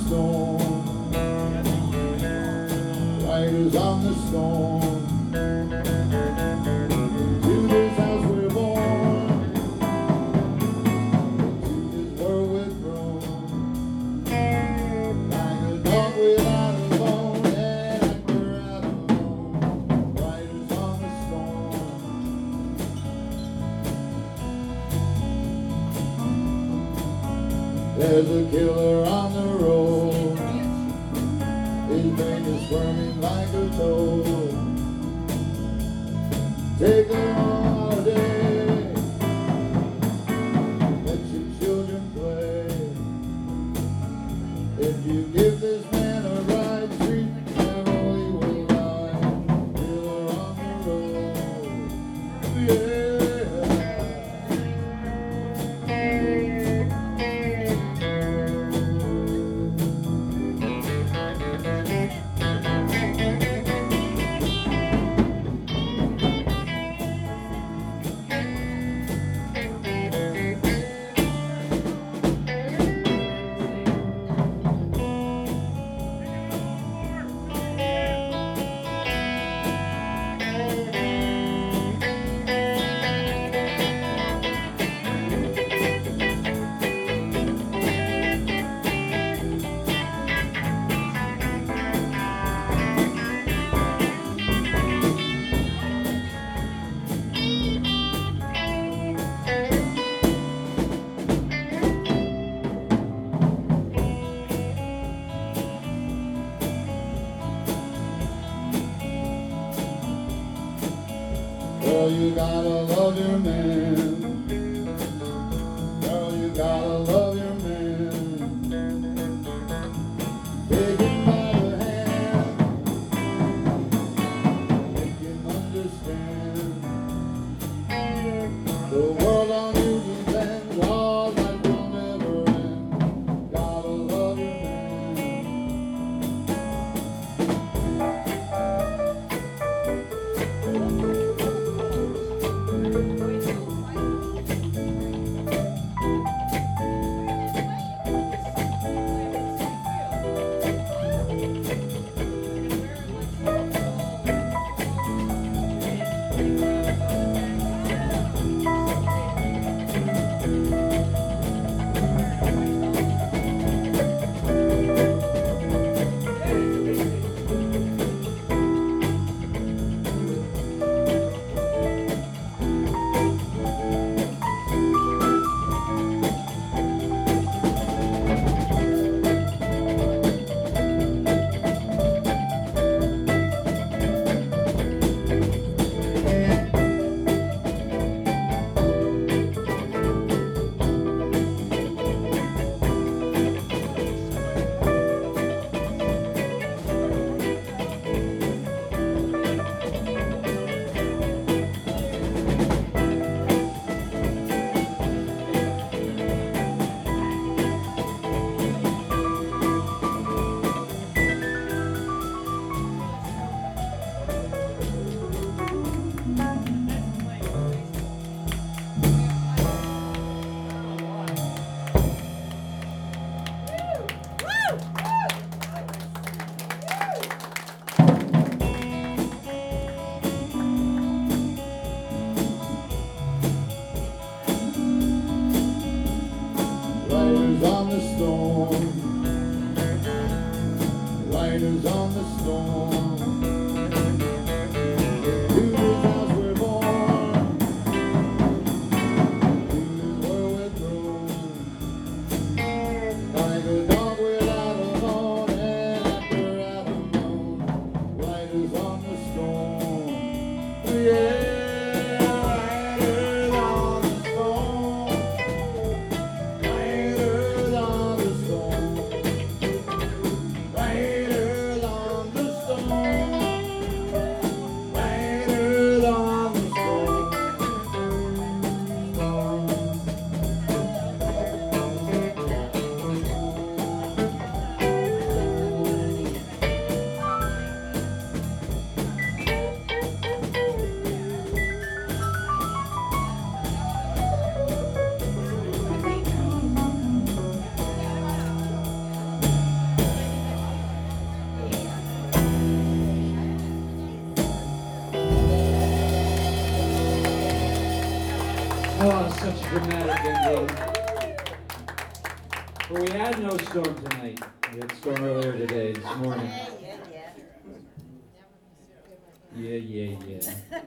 storm, riders on the storm. To this house we're born, to this world we're thrown, like a dog without a bone, an actor out alone. Riders on the storm. There's a killer on the road, his brain is squirming like a toad. Take a holiday, let your children play. If you give this man a ride, treat him, he will die. Killer on the road, yeah. Girl, you gotta love your man. Girl, you gotta love your man. Take him by the hand, make him understand. The world on you depends, all life will never end. Gotta love your man. Oh, such a dramatic ending. But we had no storm tonight. We had storm earlier today, this morning. Yeah, yeah, yeah. Yeah, yeah, yeah.